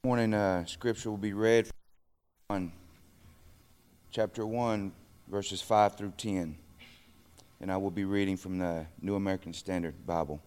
Morning scripture will be read on chapter 1, verses 5 through 10. And I will be reading from the New American Standard Bible.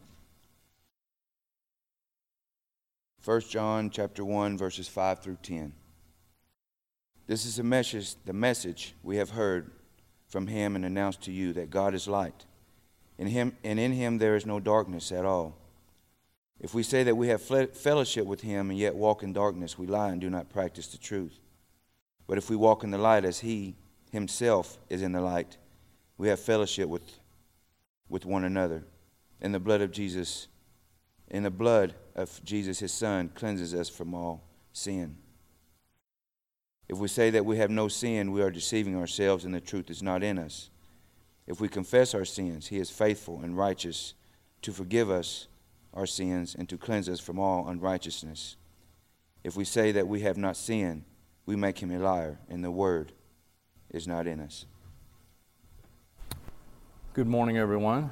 1 John chapter 1, verses 5 through 10. This is the message we have heard from him and announced to you, that God is light. In him there is no darkness at all. If we say that we have fellowship with him and yet walk in darkness, we lie and do not practice the truth. But if we walk in the light as he himself is in the light, we have fellowship with one another. And the blood of Jesus his Son cleanses us from all sin. If we say that we have no sin, we are deceiving ourselves and the truth is not in us. If we confess our sins, he is faithful and righteous to forgive us our sins and to cleanse us from all unrighteousness. If we say that we have not sinned, we make him a liar, and the word is not in us. Good morning, everyone.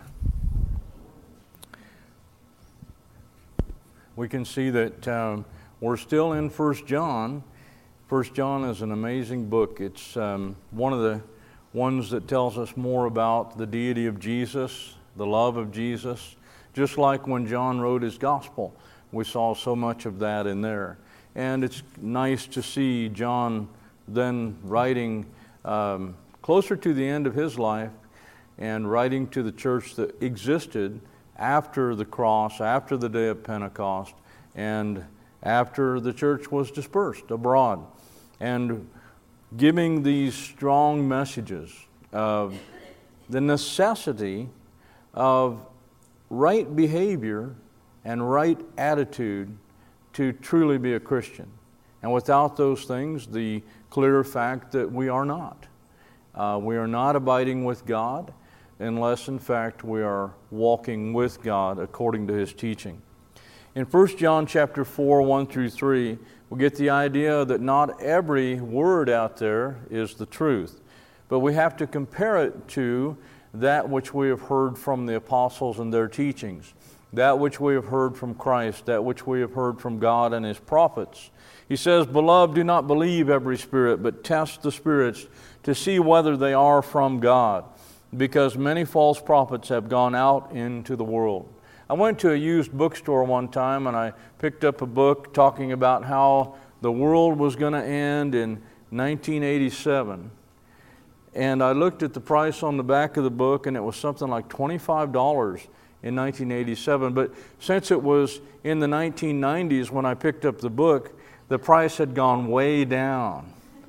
We can see that we're still in 1 John. 1 John is an amazing book. It's one of the ones that tells us more about the deity of Jesus, the love of Jesus. Just like when John wrote his gospel, we saw so much of that in there. And it's nice to see John then writing closer to the end of his life and writing to the church that existed after the cross, after the day of Pentecost, and after the church was dispersed abroad. And giving these strong messages of the necessity of right behavior and right attitude to truly be a Christian. And without those things, the clear fact that we are not. We are not abiding with God unless, in fact, we are walking with God according to his teaching. In 1 John chapter 4, 1 through 3, we get the idea that not every word out there is the truth, but we have to compare it to that which we have heard from the apostles and their teachings, that which we have heard from Christ, that which we have heard from God and his prophets. He says, "Beloved, do not believe every spirit, but test the spirits to see whether they are from God, because many false prophets have gone out into the world." I went to a used bookstore one time and I picked up a book talking about how the world was going to end in 1987. And I looked at the price on the back of the book, and it was something like $25 in 1987. But since it was in the 1990s when I picked up the book, the price had gone way down.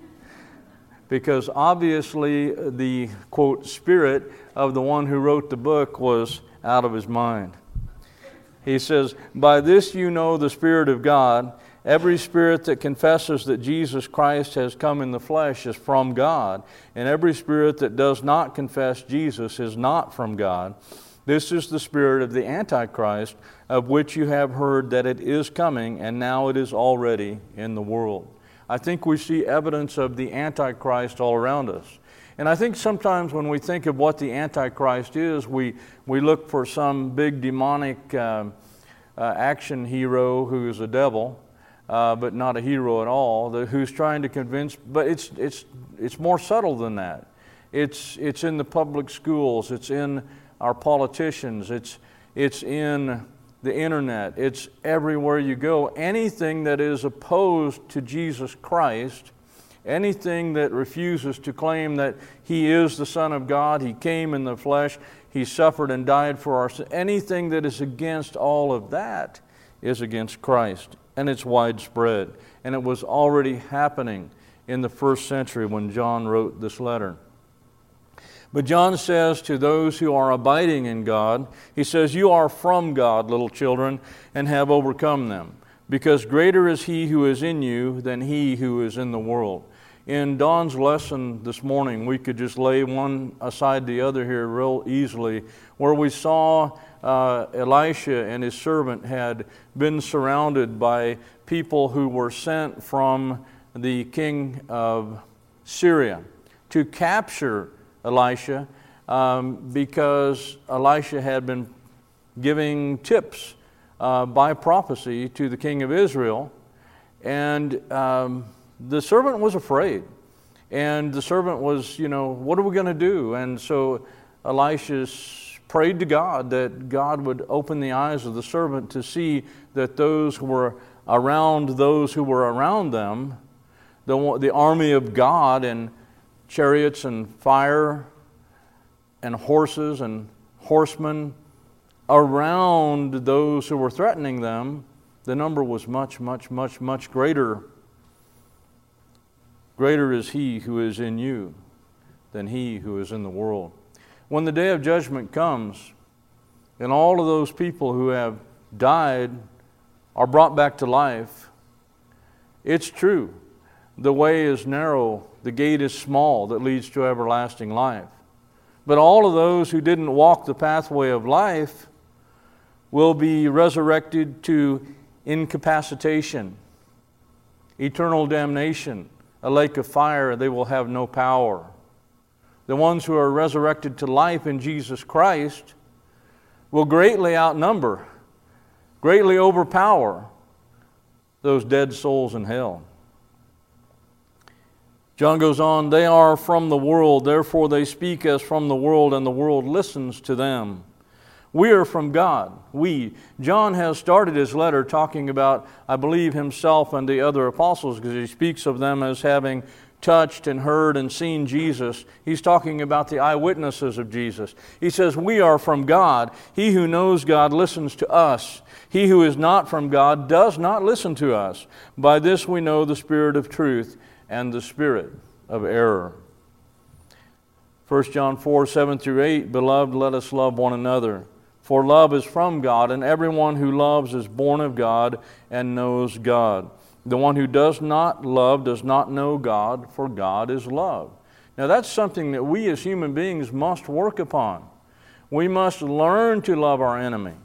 Because obviously the, quote, spirit of the one who wrote the book was out of his mind. He says, "By this you know the Spirit of God. Every spirit that confesses that Jesus Christ has come in the flesh is from God, and every spirit that does not confess Jesus is not from God. This is the spirit of the Antichrist, of which you have heard that it is coming, and now it is already in the world." I think we see evidence of the Antichrist all around us. And I think sometimes when we think of what the Antichrist is, we look for some big demonic action hero who is a devil, but not a hero at all, who's trying to convince. But it's more subtle than that. It's in the public schools. It's in our politicians. It's in the internet. It's everywhere you go. Anything that is opposed to Jesus Christ, anything that refuses to claim that he is the Son of God, he came in the flesh, he suffered and died for our sins, anything that is against all of that is against Christ. And it's widespread. And it was already happening in the first century when John wrote this letter. But John says to those who are abiding in God, he says, "You are from God, little children, and have overcome them, because greater is he who is in you than he who is in the world." In Don's lesson this morning, we could just lay one aside the other here real easily, where we saw Elisha and his servant had been surrounded by people who were sent from the king of Syria to capture Elisha because Elisha had been giving tips by prophecy to the king of Israel And the servant was afraid. And the servant was, what are we going to do? And so Elisha prayed to God that God would open the eyes of the servant to see that those who were around them, the army of God and chariots and fire and horses and horsemen around those who were threatening them, the number was much, much, much, much greater. Greater is He who is in you than he who is in the world. When the day of judgment comes, and all of those people who have died are brought back to life, it's true. The way is narrow, the gate is small that leads to everlasting life. But all of those who didn't walk the pathway of life will be resurrected to incapacitation, eternal damnation, a lake of fire. They will have no power. The ones who are resurrected to life in Jesus Christ will greatly outnumber, greatly overpower those dead souls in hell. John goes on, they are from the world, therefore they speak as from the world, and the world listens to them. We are from God. John has started his letter talking about, I believe, himself and the other apostles, because he speaks of them as having touched and heard and seen Jesus. He's talking about the eyewitnesses of Jesus. He says, we are from God. He who knows God listens to us. He who is not from God does not listen to us. By this we know the spirit of truth and the spirit of error. 1 John 4, 7 through 8, Beloved, let us love one another. For love is from God, and everyone who loves is born of God and knows God. The one who does not love does not know God, for God is love. Now that's something that we as human beings must work upon. We must learn to love our enemy.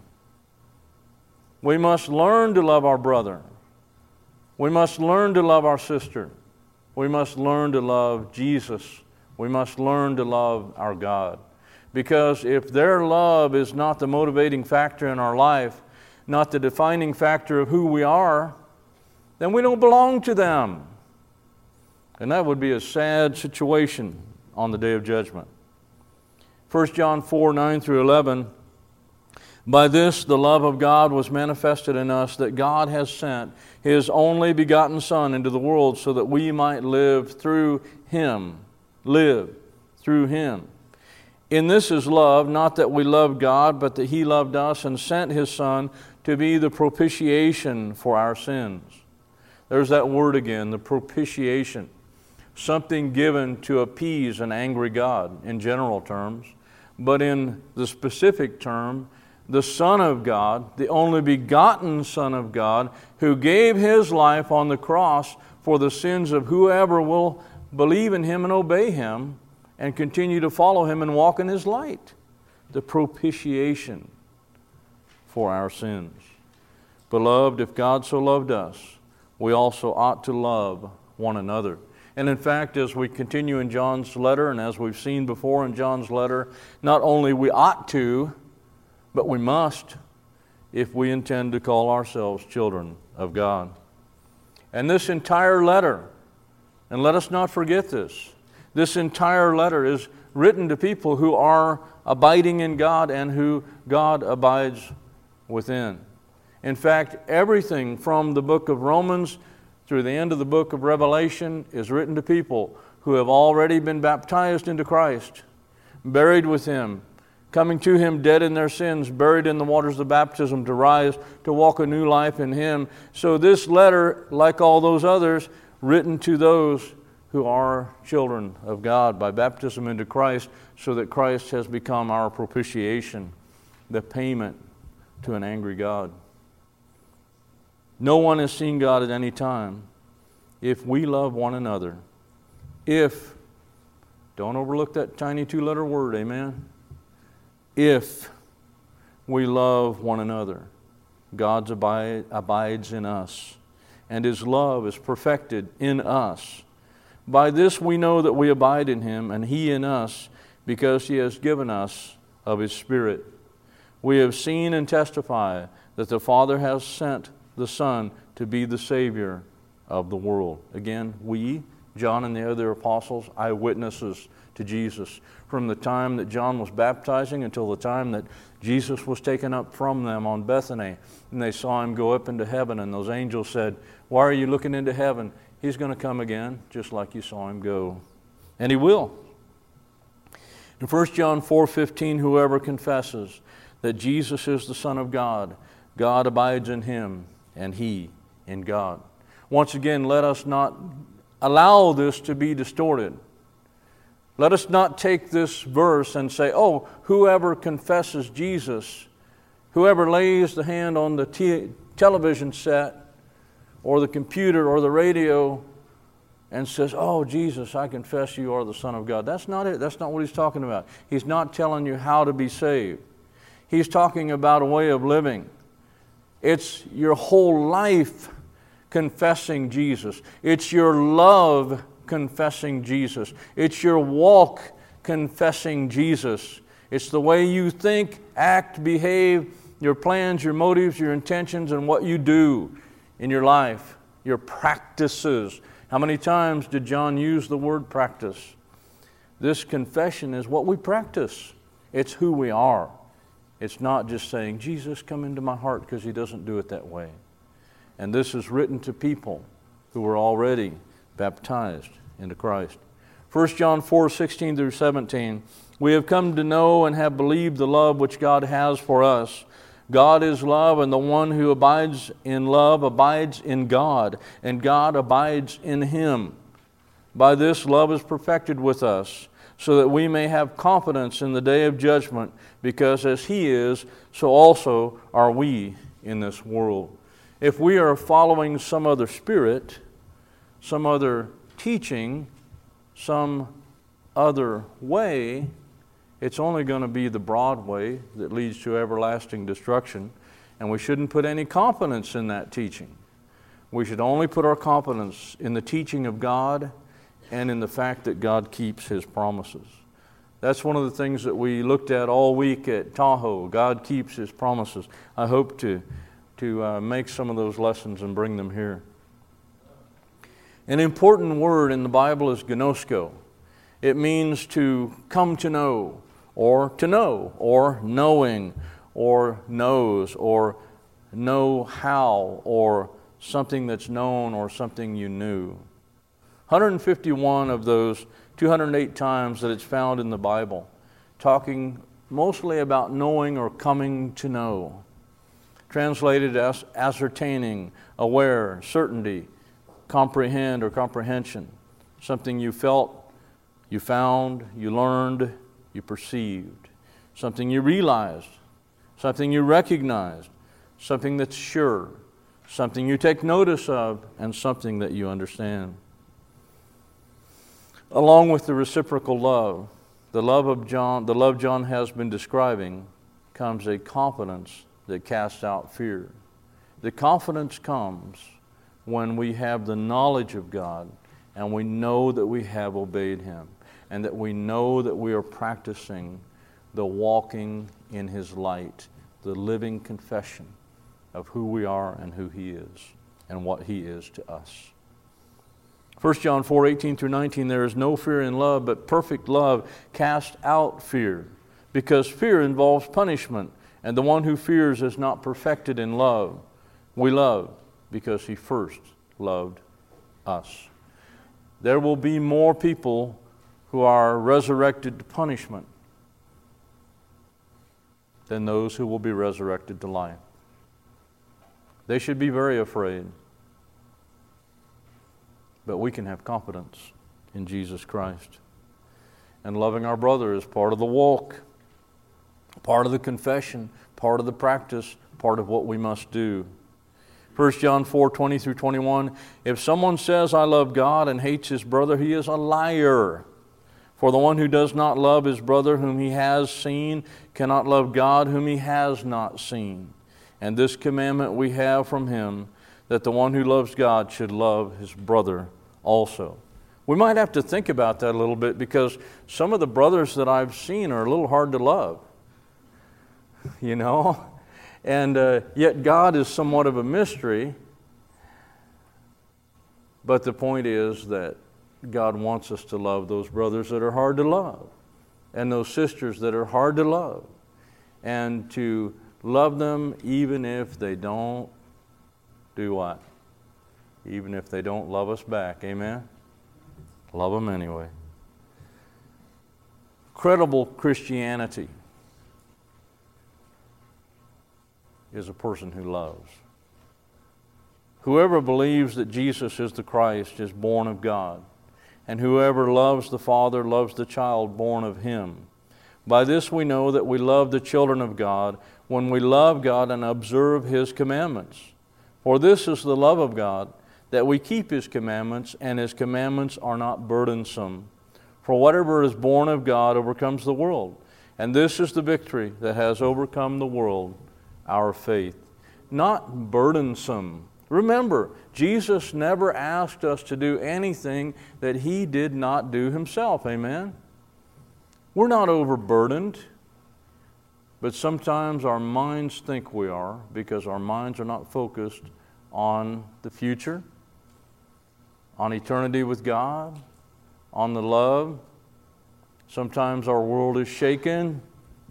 We must learn to love our brother. We must learn to love our sister. We must learn to love Jesus. We must learn to love our God. Because if their love is not the motivating factor in our life, not the defining factor of who we are, then we don't belong to them. And that would be a sad situation on the day of judgment. 1 John 4, 9 through 11, By this the love of God was manifested in us, that God has sent His only begotten Son into the world so that we might live through Him. Live through Him. In this is love, not that we loved God, but that He loved us and sent His Son to be the propitiation for our sins. There's that word again, the propitiation. Something given to appease an angry God in general terms. But in the specific term, the Son of God, the only begotten Son of God, who gave His life on the cross for the sins of whoever will believe in Him and obey Him and continue to follow Him and walk in His light. The propitiation for our sins. Beloved, if God so loved us, we also ought to love one another. And in fact, as we continue in John's letter, and as we've seen before in John's letter, not only we ought to, but we must, if we intend to call ourselves children of God. And this entire letter, and let us not forget this entire letter is written to people who are abiding in God and who God abides within. In fact, everything from the book of Romans through the end of the book of Revelation is written to people who have already been baptized into Christ, buried with Him, coming to Him dead in their sins, buried in the waters of baptism to rise, to walk a new life in Him. So this letter, like all those others, written to those who are children of God by baptism into Christ, so that Christ has become our propitiation, the payment to an angry God. No one has seen God at any time. If we love one another, don't overlook that tiny two-letter word, amen? If we love one another, God abides in us, and His love is perfected in us. By this we know that we abide in Him, and He in us, because He has given us of His Spirit. We have seen and testify that the Father has sent the Son to be the Savior of the world. Again, we, John and the other apostles, eyewitnesses to Jesus. From the time that John was baptizing until the time that Jesus was taken up from them on Bethany, and they saw him go up into heaven, and those angels said, "Why are you looking into heaven? He's going to come again, just like you saw him go." And he will. In 1 John 4:15, whoever confesses that Jesus is the Son of God, God abides in him, and he in God. Once again, let us not allow this to be distorted. Let us not take this verse and say, oh, whoever confesses Jesus, whoever lays the hand on the television set or the computer or the radio and says, oh, Jesus, I confess you are the Son of God. That's not it. That's not what he's talking about. He's not telling you how to be saved. He's talking about a way of living. It's your whole life confessing Jesus. It's your love confessing Jesus. It's your walk confessing Jesus. It's the way you think, act, behave, your plans, your motives, your intentions, and what you do in your life, your practices. How many times did John use the word practice? This confession is what we practice. It's who we are. It's not just saying, Jesus, come into my heart, because he doesn't do it that way. And this is written to people who were already baptized into Christ. 1 John 4:16 through 17, we have come to know and have believed the love which God has for us. God is love, and the one who abides in love abides in God, and God abides in him. By this love is perfected with us, so that we may have confidence in the day of judgment, because as he is, so also are we in this world. If we are following some other spirit, some other teaching, some other way, it's only going to be the broad way that leads to everlasting destruction, and we shouldn't put any confidence in that teaching. We should only put our confidence in the teaching of God and in the fact that God keeps his promises. That's one of the things that we looked at all week at Tahoe. God keeps his promises. I hope to make some of those lessons and bring them here. An important word in the Bible is gnosko. It means to come to know, or knowing, or knows, or know how, or something that's known, or something you knew. 151 of those 208 times that it's found in the Bible, talking mostly about knowing or coming to know. Translated as ascertaining, aware, certainty, comprehend or comprehension. Something you felt, you found, you learned, you perceived. Something you realized, something you recognized, something that's sure, something you take notice of, and something that you understand. Along with the reciprocal love, the love John has been describing, comes a confidence that casts out fear. The confidence comes when we have the knowledge of God and we know that we have obeyed him and that we know that we are practicing the walking in his light, the living confession of who we are and who he is and what he is to us. 1 John 4:18 through 19, there is no fear in love, but perfect love casts out fear, because fear involves punishment, and the one who fears is not perfected in love. We love because he first loved us. There will be more people who are resurrected to punishment than those who will be resurrected to life. They should be very afraid. But we can have confidence in Jesus Christ. And loving our brother is part of the walk, part of the confession, part of the practice, part of what we must do. 1 John 4:20 through 21, if someone says, I love God and hates his brother, he is a liar. For the one who does not love his brother whom he has seen cannot love God whom he has not seen. And this commandment we have from him, that the one who loves God should love his brother also. We might have to think about that a little bit, because some of the brothers that I've seen are a little hard to love, you know, and yet God is somewhat of a mystery. But the point is that God wants us to love those brothers that are hard to love and those sisters that are hard to love, and to love them even if they don't do what? Even if they don't love us back. Amen? Love them anyway. Credible Christianity is a person who loves. Whoever believes that Jesus is the Christ is born of God, and whoever loves the Father loves the child born of Him. By this we know that we love the children of God, when we love God and observe His commandments. For this is the love of God, that we keep His commandments, and His commandments are not burdensome. For whatever is born of God overcomes the world. And this is the victory that has overcome the world, our faith. Not burdensome. Remember, Jesus never asked us to do anything that He did not do Himself. Amen? We're not overburdened, but sometimes our minds think we are, because our minds are not focused on the future, on eternity with God, on the love. Sometimes our world is shaken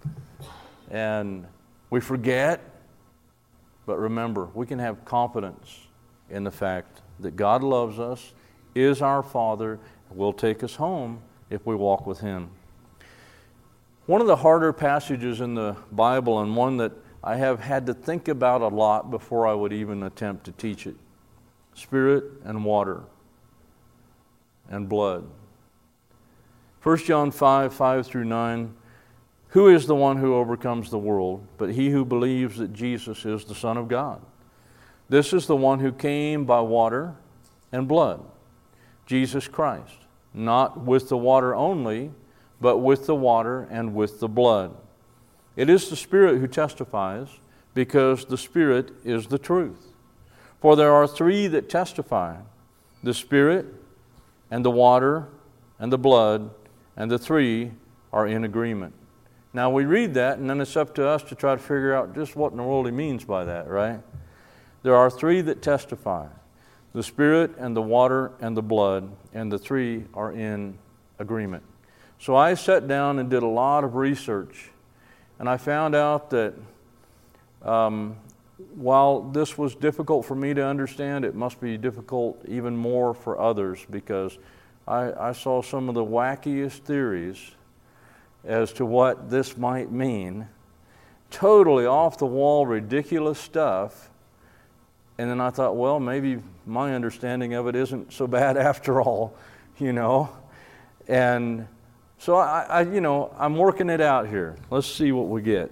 and we forget. But remember, we can have confidence in the fact that God loves us, is our Father, and will take us home if we walk with Him. One of the harder passages in the Bible, and one that I have had to think about a lot before I would even attempt to teach it: spirit and water and blood. 1 John 5:5-9. Who is the one who overcomes the world but he who believes that Jesus is the Son of God? This is the one who came by water and blood, Jesus Christ, not with the water only, but with the water and with the blood. It is the Spirit who testifies, because the Spirit is the truth. For there are three that testify: the Spirit and the water and the blood, and the three are in agreement. Now we read that, and then it's up to us to try to figure out just what in the world he means by that, right? There are three that testify: the Spirit and the water and the blood, and the three are in agreement. So I sat down and did a lot of research, and I found out that while this was difficult for me to understand, it must be difficult even more for others, because I saw some of the wackiest theories as to what this might mean. Totally off the wall, ridiculous stuff. And then I thought, well, maybe my understanding of it isn't so bad after all, you know. And so I'm working it out here. Let's see what we get.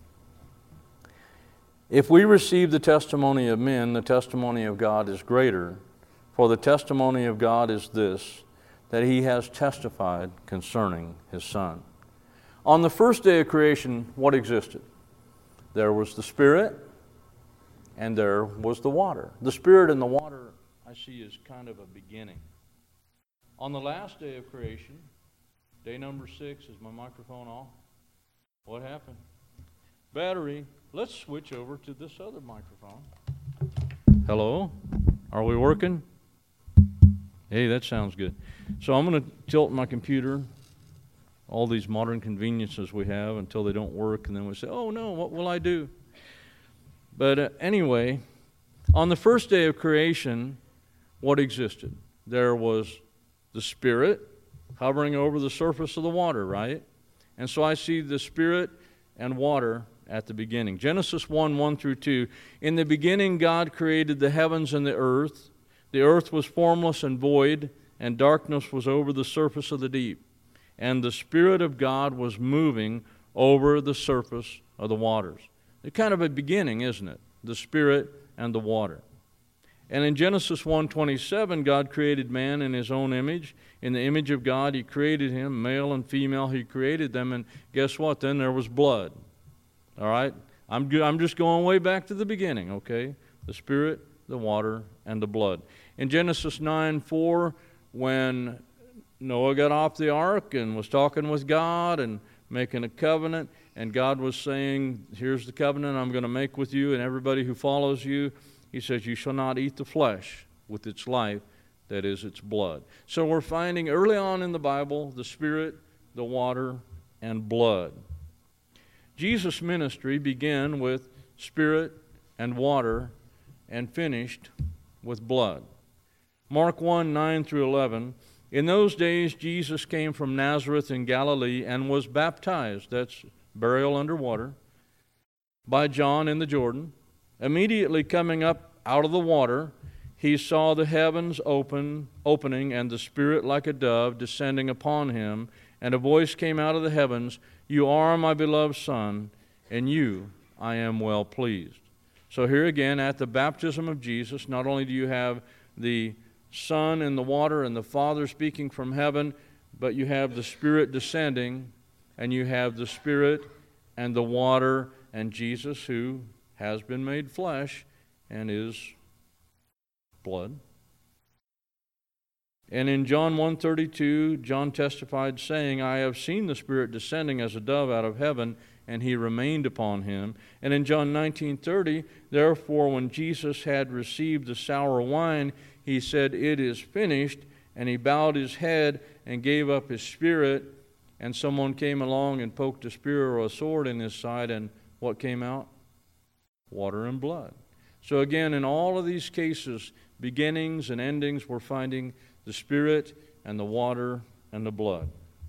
If we receive the testimony of men, the testimony of God is greater. For the testimony of God is this, that He has testified concerning His Son. On the first day of creation, what existed? There was the Spirit and there was the water. The Spirit and the water I see as kind of a beginning. On the last day of creation, day number 6, is my microphone off? What happened? Battery. Let's switch over to this other microphone. Hello? Are we working? Hey, that sounds good. So I'm going to tilt my computer, all these modern conveniences we have, until they don't work, and then we say, oh no, what will I do? But anyway, on the first day of creation, what existed? There was the Spirit hovering over the surface of the water, right? And so I see the Spirit and water at the beginning. Genesis 1:1-2. In the beginning God created the heavens and the earth. The earth was formless and void, and darkness was over the surface of the deep. And the Spirit of God was moving over the surface of the waters. It's kind of a beginning, isn't it? The Spirit and the water. And in Genesis 1:27, God created man in His own image. In the image of God He created him, male and female He created them. And guess what? Then there was blood. All right? I'm just going way back to the beginning, okay? The Spirit, the water, and the blood. In Genesis 9:4, when Noah got off the ark and was talking with God and making a covenant, and God was saying, here's the covenant I'm going to make with you and everybody who follows you. He says, you shall not eat the flesh with its life, that is its blood. So we're finding early on in the Bible the Spirit, the water, and blood. Jesus' ministry began with Spirit and water and finished with blood. Mark 1, 9 through 11. In those days Jesus came from Nazareth in Galilee and was baptized, that's burial under water, by John in the Jordan. Immediately coming up out of the water, he saw the heavens opening, and the Spirit like a dove descending upon him. And a voice came out of the heavens, "You are my beloved Son, in you I am well pleased." So here again, at the baptism of Jesus, not only do you have the Son in the water and the Father speaking from heaven, but you have the Spirit descending, and you have the Spirit and the water and Jesus who has been made flesh and is blood. And in John 1:32, John testified, saying, "I have seen the Spirit descending as a dove out of heaven, and he remained upon him." And in John 19:30, therefore when Jesus had received the sour wine, he said, "It is finished," and he bowed his head and gave up his spirit. And someone came along and poked a spear or a sword in his side, and what came out? Water and blood. So again, in all of these cases, beginnings and endings, we're finding the Spirit and the water and the blood.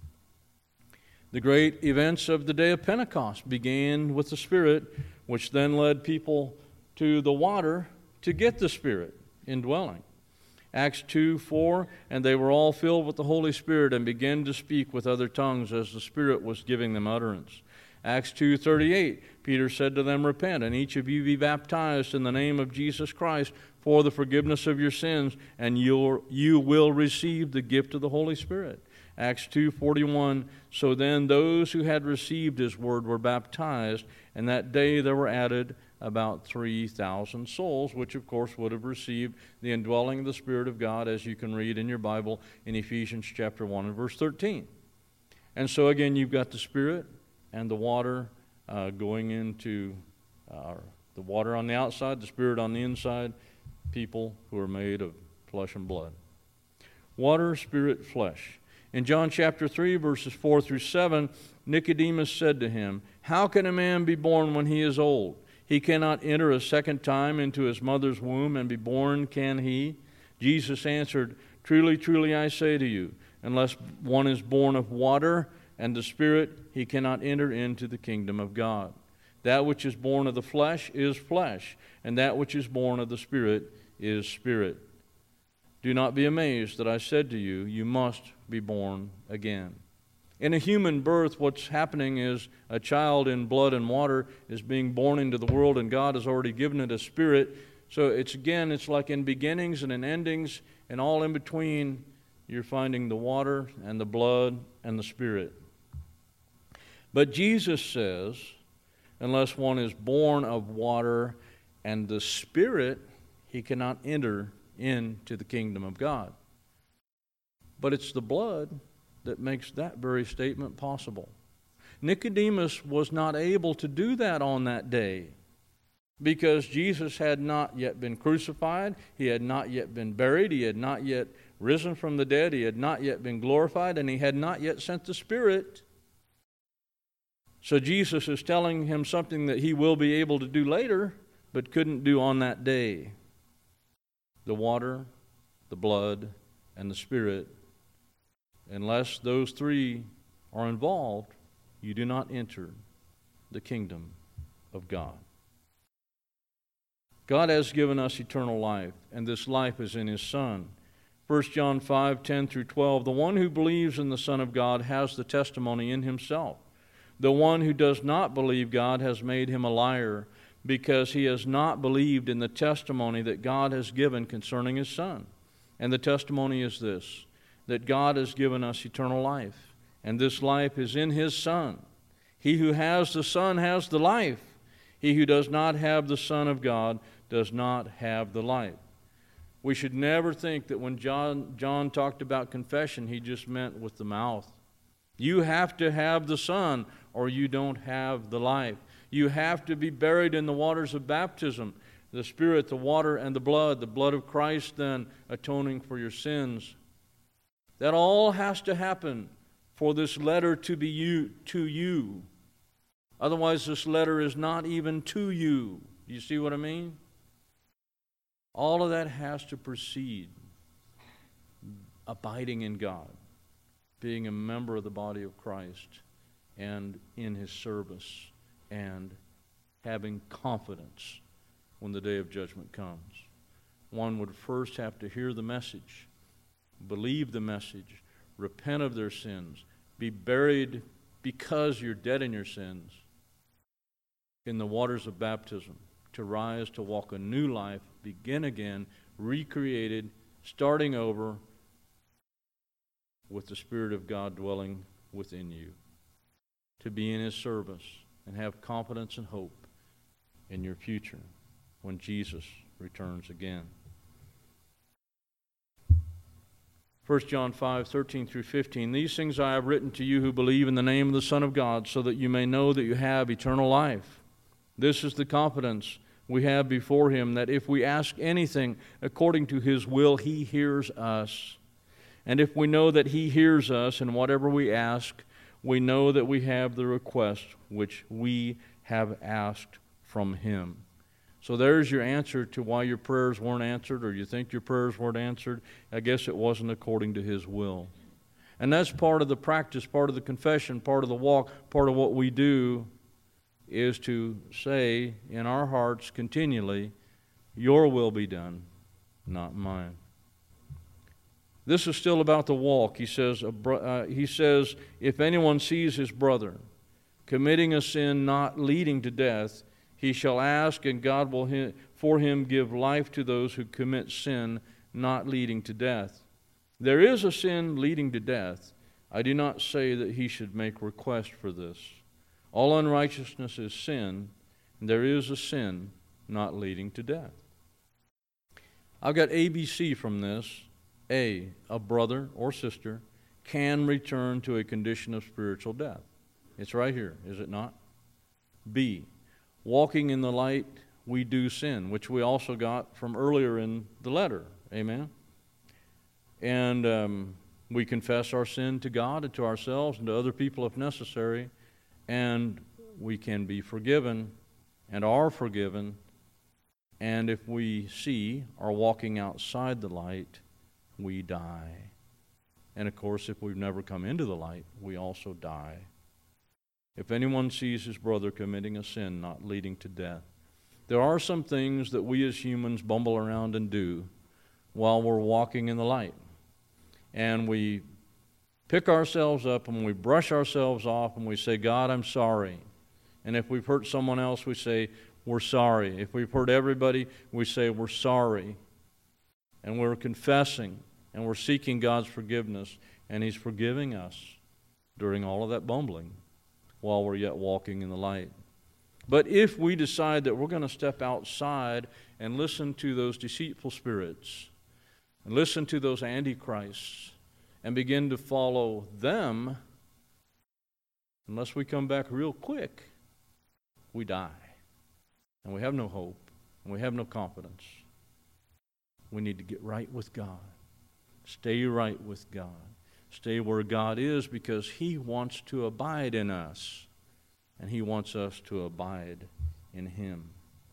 The great events of the day of Pentecost began with the Spirit, which then led people to the water to get the Spirit indwelling. Acts 2:4, and they were all filled with the Holy Spirit and began to speak with other tongues as the Spirit was giving them utterance. Acts 2:38, Peter said to them, "Repent, and each of you be baptized in the name of Jesus Christ for the forgiveness of your sins, and you will receive the gift of the Holy Spirit." Acts 2:41, so then those who had received his word were baptized, and that day there were added about 3,000 souls, which of course would have received the indwelling of the Spirit of God, as you can read in your Bible in Ephesians chapter 1 and verse 13. And so again, you've got the Spirit and the water going into the water on the outside, the Spirit on the inside, people who are made of flesh and blood. Water, Spirit, flesh. In John chapter 3, verses 4 through 7, Nicodemus said to him, "How can a man be born when he is old? He cannot enter a second time into his mother's womb and be born, can he?" Jesus answered, "Truly, truly, I say to you, unless one is born of water and the Spirit, he cannot enter into the kingdom of God. That which is born of the flesh is flesh, and that which is born of the Spirit is spirit. Do not be amazed that I said to you, you must be born again." In a human birth, what's happening is a child in blood and water is being born into the world, and God has already given it a spirit. So it's like in beginnings and in endings, and all in between, you're finding the water and the blood and the Spirit. But Jesus says, unless one is born of water and the Spirit, he cannot enter into the kingdom of God. But it's the blood that makes that very statement possible. Nicodemus was not able to do that on that day because Jesus had not yet been crucified, he had not yet been buried, he had not yet risen from the dead, he had not yet been glorified, and he had not yet sent the Spirit. So Jesus is telling him something that he will be able to do later, but couldn't do on that day. The water, the blood, and the Spirit. Unless those three are involved, you do not enter the kingdom of God. God has given us eternal life, and this life is in His Son. 1 John 5:10 through 12, the one who believes in the Son of God has the testimony in himself. The one who does not believe God has made him a liar, because he has not believed in the testimony that God has given concerning His Son. And the testimony is this, that God has given us eternal life, and this life is in His Son. He who has the Son has the life. He who does not have the Son of God does not have the life. We should never think that when John talked about confession, he just meant with the mouth. You have to have the Son, or you don't have the life. You have to be buried in the waters of baptism. the Spirit, the water, and the blood of Christ then atoning for your sins. That all has to happen for this letter to be to you. Otherwise, this letter is not even to you. Do you see what I mean? All of that has to precede abiding in God, being a member of the body of Christ and in His service, and having confidence when the day of judgment comes. One would first have to hear the message, believe the message, repent of their sins, be buried because you're dead in your sins in the waters of baptism, to rise to walk a new life, begin again, recreated, starting over with the Spirit of God dwelling within you, to be in His service and have confidence and hope in your future when Jesus returns again. 1 John 5:13 through 15, these things I have written to you who believe in the name of the Son of God, so that you may know that you have eternal life. This is the confidence we have before Him, that if we ask anything according to His will, He hears us. And if we know that He hears us in whatever we ask, we know that we have the request which we have asked from Him. So there's your answer to why your prayers weren't answered, or you think your prayers weren't answered. I guess it wasn't according to His will. And that's part of the practice, part of the confession, part of the walk, part of what we do, is to say in our hearts continually, your will be done, not mine. This is still about the walk. He says, if anyone sees his brother committing a sin not leading to death, he shall ask, and God will for him give life to those who commit sin not leading to death. There is a sin leading to death. I do not say that he should make request for this. All unrighteousness is sin, and there is a sin not leading to death. I've got ABC from this. A brother or sister can return to a condition of spiritual death. It's right here, is it not? B, walking in the light, we do sin, which we also got from earlier in the letter. Amen? And we confess our sin to God and to ourselves and to other people if necessary, and we can be forgiven and are forgiven. And if we see are walking outside the light, we die. And of course, if we've never come into the light, we also die. If anyone sees his brother committing a sin not leading to death, there are some things that we as humans bumble around and do while we're walking in the light. And we pick ourselves up and we brush ourselves off and we say, God, I'm sorry. And if we've hurt someone else, we say, we're sorry. If we've hurt everybody, we say, we're sorry. And we're confessing and we're seeking God's forgiveness, and He's forgiving us during all of that bumbling while we're yet walking in the light. But if we decide that we're going to step outside and listen to those deceitful spirits, and listen to those antichrists, and begin to follow them, unless we come back real quick, we die. And we have no hope, and we have no confidence. We need to get right with God. Stay right with God. Stay where God is, because He wants to abide in us, and He wants us to abide in Him.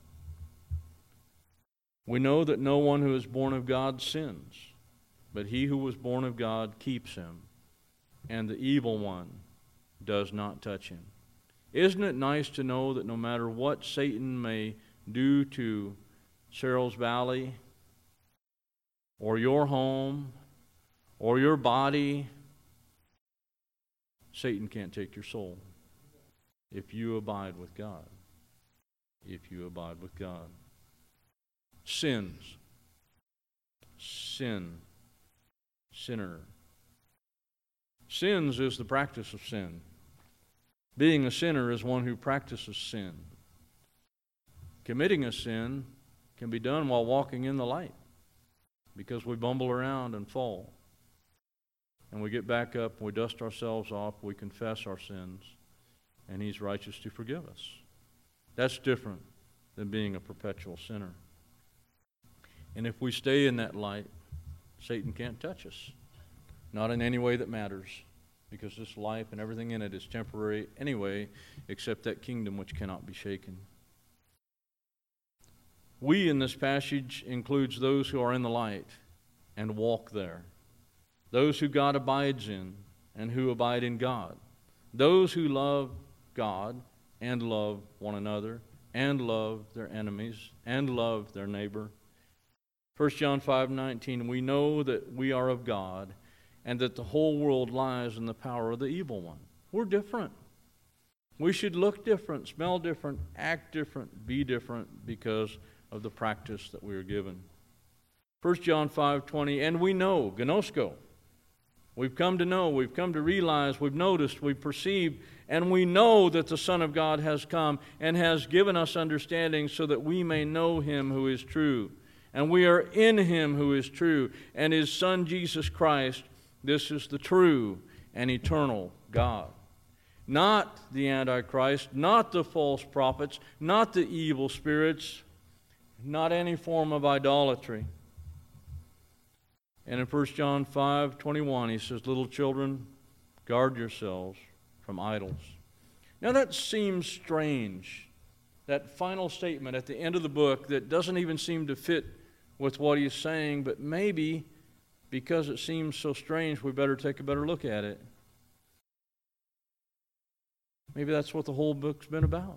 We know that no one who is born of God sins, but he who was born of God keeps him, and the evil one does not touch him. Isn't it nice to know that no matter what Satan may do to Cheryl's Valley, or your home, or your body, Satan can't take your soul if you abide with God. If you abide with God. Sins. Sin. Sinner. Sins is the practice of sin. Being a sinner is one who practices sin. Committing a sin can be done while walking in the light, because we bumble around and fall. And we get back up, we dust ourselves off, we confess our sins, and He's righteous to forgive us. That's different than being a perpetual sinner. And if we stay in that light, Satan can't touch us. Not in any way that matters, because this life and everything in it is temporary anyway, except that kingdom which cannot be shaken. We in this passage includes those who are in the light and walk there. Those who God abides in and who abide in God. Those who love God and love one another and love their enemies and love their neighbor. 1 John 5:19, we know that we are of God and that the whole world lies in the power of the evil one. We're different. We should look different, smell different, act different, be different because of the practice that we are given. 1 John 5:20, and we know, gnosko. We've come to know, we've come to realize, we've noticed, we've perceived, and we know that the Son of God has come and has given us understanding so that we may know Him who is true. And we are in Him who is true, and His Son Jesus Christ. This is the true and eternal God. Not the Antichrist, not the false prophets, not the evil spirits, not any form of idolatry. And in 1 John 5:21, he says, little children, guard yourselves from idols. Now that seems strange, that final statement at the end of the book that doesn't even seem to fit with what he's saying, but maybe because it seems so strange, we better take a better look at it. Maybe that's what the whole book's been about.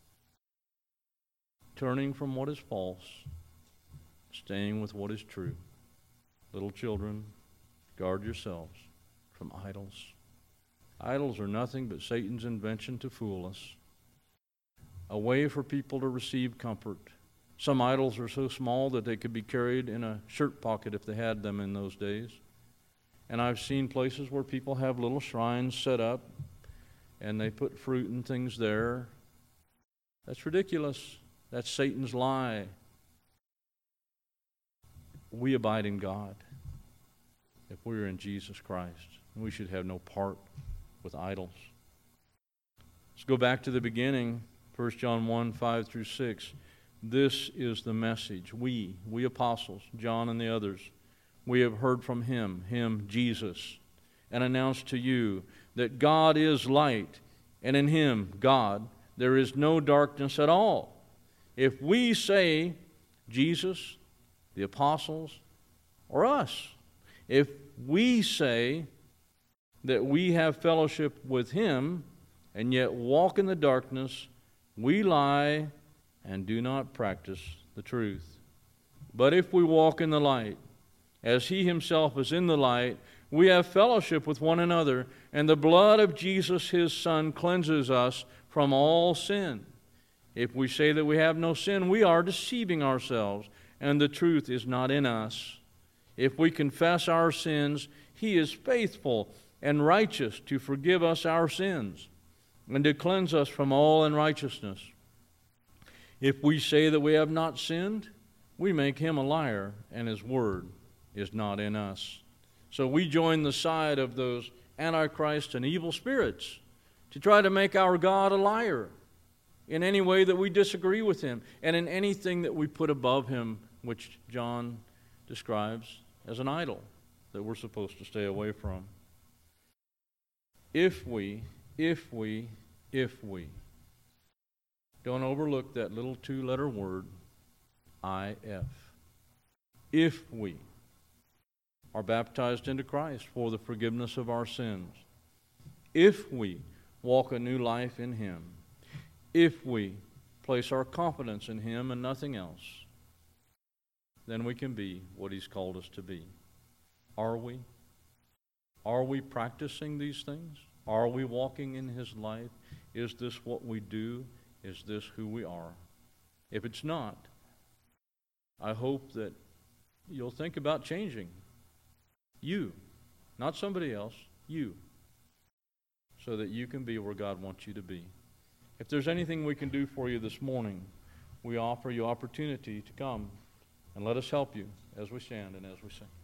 Turning from what is false, staying with what is true. Little children, guard yourselves from idols. Idols are nothing but Satan's invention to fool us. A way for people to receive comfort. Some idols are so small that they could be carried in a shirt pocket if they had them in those days. And I've seen places where people have little shrines set up and they put fruit and things there. That's ridiculous. That's Satan's lie. We abide in God if we're in Jesus Christ. We should have no part with idols. Let's go back to the beginning, 1 John 1:5-6. This is the message. We apostles, John and the others, we have heard from Him, Jesus, and announced to you that God is light, and in Him, God, there is no darkness at all. If we say Jesus, the apostles, or us, if we say that we have fellowship with Him and yet walk in the darkness, we lie and do not practice the truth. But if we walk in the light, as He Himself is in the light, we have fellowship with one another, and the blood of Jesus, His Son, cleanses us from all sin. If we say that we have no sin, we are deceiving ourselves, and the truth is not in us. If we confess our sins, He is faithful and righteous to forgive us our sins and to cleanse us from all unrighteousness. If we say that we have not sinned, we make Him a liar, and His word is not in us. So we join the side of those Antichrist and evil spirits to try to make our God a liar in any way that we disagree with Him and in anything that we put above Him, which John describes as an idol that we're supposed to stay away from. If we don't overlook that little two-letter word, if. If we are baptized into Christ for the forgiveness of our sins, if we walk a new life in Him, if we place our confidence in Him and nothing else, then we can be what He's called us to be. Are we? Are we practicing these things? Are we walking in His life? Is this what we do? Is this who we are? If it's not, I hope that you'll think about changing. You, not somebody else, you, so that you can be where God wants you to be. If there's anything we can do for you this morning, we offer you opportunity to come and let us help you as we stand and as we sing.